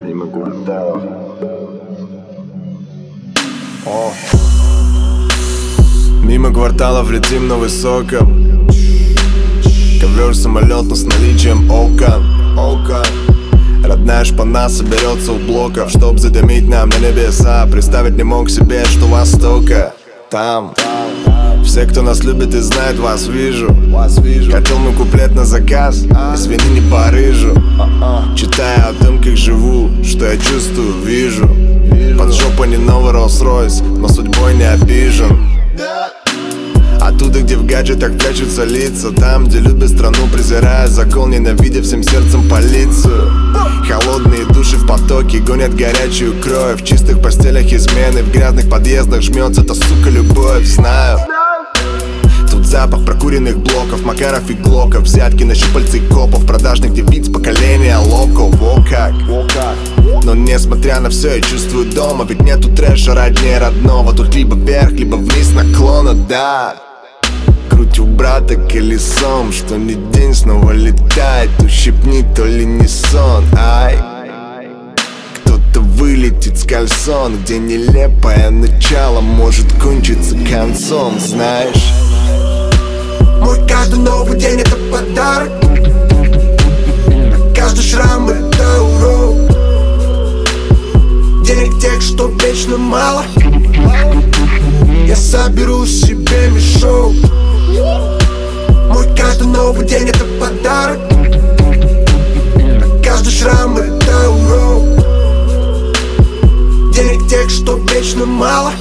Мимо кварталов. Мимо кварталов летим на высоком. Ковер самолет, но с наличием окон. Родная шпана соберется у блоков, чтоб задымить нам на небеса. Представить не мог себе, что востока там. Все, кто нас любит и знает, вас вижу. Хотел мой куплет на заказ, извини, не порыжу. Читая о том, как живу, что я чувствую, вижу. Под жопой не новый Rolls-Royce, но судьбой не обижен. Оттуда, где в гаджетах прячутся лица, там, где любят страну, презирая закон, ненавидя всем сердцем полицию. Холодные души в потоке гонят горячую кровь. В чистых постелях измены, в грязных подъездах жмется та сука любовь. Знаю, тут запах прокуренных блоков, макаров и глоков, взятки на щупальцы копов, продажных девиц поколения локов. О как. Но несмотря на все, я чувствую дома, ведь нету трэша роднее родного. Тут либо вверх, либо вниз наклона, да. Круть у брата колесом, что ни день снова летает. Ущипни, то ли не сон, ай. Кто-то вылетит с кальсон, где нелепое начало может кончиться концом, знаешь. Мой каждый новый день это подарок. Каждый шрам это урок. Денег тех, что вечно мало, я соберу себе мешок. Мой каждый новый день это подарок. Каждый шрам это урок. Денег тех, что вечно мало,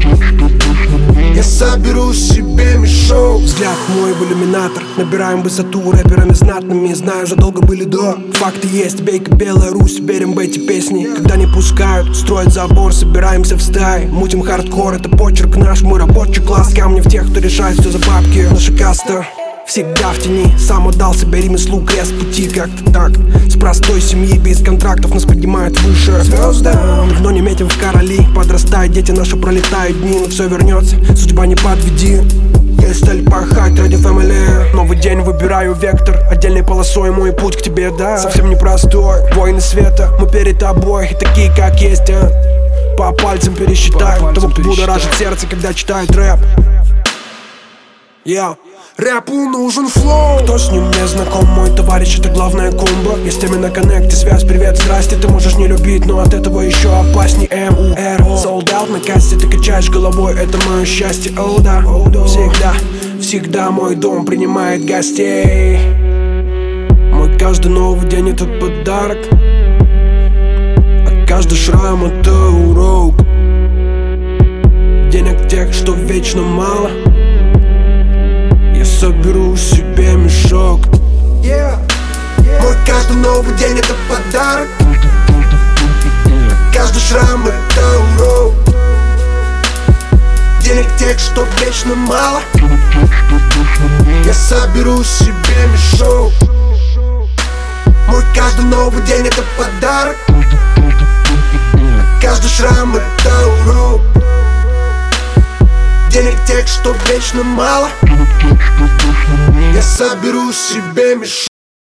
я соберу себе мешок. Взгляд мой в иллюминатор, набираем высоту рэперами знатными. Знаю, задолго были до. Факты есть, бейка, Белая Русь, верим в эти песни. Когда не пускают, строят забор, собираемся в стаи. Мутим хардкор, это почерк наш, мой рабочий класс. Камни в тех, кто решает все за бабки. Наша каста всегда в тени, сам отдал себе ремеслу, крест пути как-то так. С простой семьи, без контрактов нас поднимают выше звездам, но не метим в короли. Подрастают дети наши, пролетают дни, но все вернется, судьба не подведи. Есть цель пахать ради family. Новый день, выбираю вектор, отдельной полосой мой путь к тебе, да. Совсем непростой, воины света, мы перед тобой, такие как есть, а. По пальцам пересчитай того, кто будоражит сердце, когда читает рэп. Рэпу нужен флоу. Кто с ним не знаком, мой товарищ, это главная комбо. Я с теми на коннекте, связь, привет, здрасте. Ты можешь не любить, но от этого еще опасней. МУР, sold out на кассе, ты качаешь головой, это мое счастье. О да, всегда мой дом принимает гостей. Мой каждый новый день это подарок, а каждый шрам это урок. Денег тех, что вечно мало, я соберу себе мешок. Мой каждый новый день это подарок. Каждый шрам это урок. Денег тех, что вечно мало, я соберу себе мешок. Мой каждый новый день это подарок. Каждый шрам это урок. Денег тех, что вечно мало, я соберу себе мешок.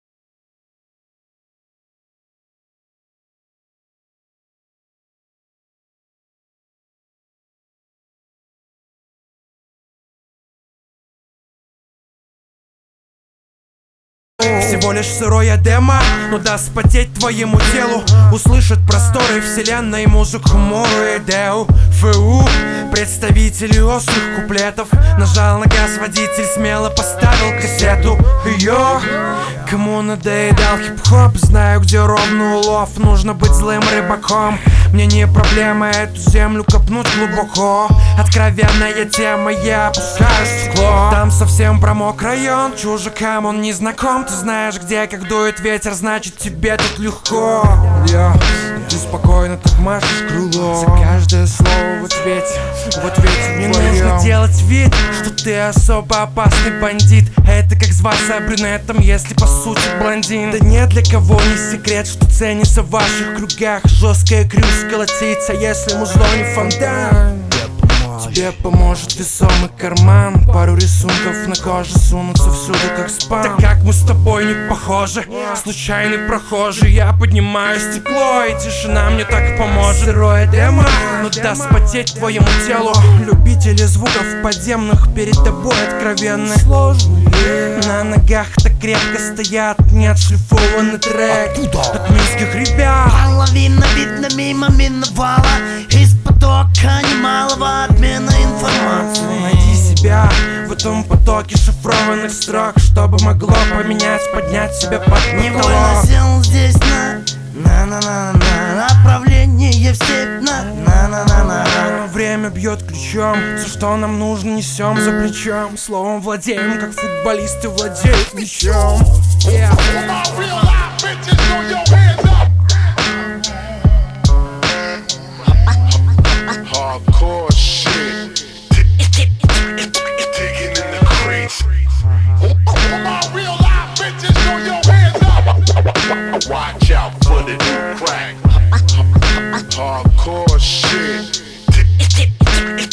Всего лишь сырое демо, но даст потеть твоему телу. Услышат просторы вселенной музыку Мору и Деу. ФУ, представители острых куплетов. Нажал на газ водитель, смело поставил кассету. Йо, кому надоедал хип-хоп, знаю, где ровный улов. Нужно быть злым рыбаком. Мне не проблема эту землю копнуть глубоко. Откровенная тема, я опускаю стекло. Там совсем промок район, чужакам он не знаком. Ты знаешь, где, как дует ветер, значит тебе тут легко. Ты спокойно так машешь крылом. За каждое слово в ответе не нужно делать вид, что ты особо опасный бандит. Это как зваться брюнетом, если по сути блондин. Да нет для кого не секрет, что ценится в ваших кругах. Жесткая крюс колотится, если музло не фонтан. Тебе поможет весомый карман, пару рисунков на коже сунутся всюду как спам. Так как мы с тобой не похожи, случайный прохожий, я поднимаю стекло, и тишина мне так поможет. Сырое демо, но даст потеть твоему телу. Любители звуков подземных перед тобой откровенны. Сложные на ногах так крепко стоят, не отшлифованный трек от минских ребят. Половина видно мимо миновала, из потока немалого обмена информации. Найди себя в этом потоке шифрованных строк, чтобы могло поменять, поднять себя под Невольно потолок. сел здесь на направление в степь на. Время бьет ключом, все, что нам нужно, несем за плечом. Словом владеем, как футболисты владеют мячом. Hardcore shit. Digging in the crates. All my real life bitches, throw your hands up. Watch out for the new crack. Hardcore shit.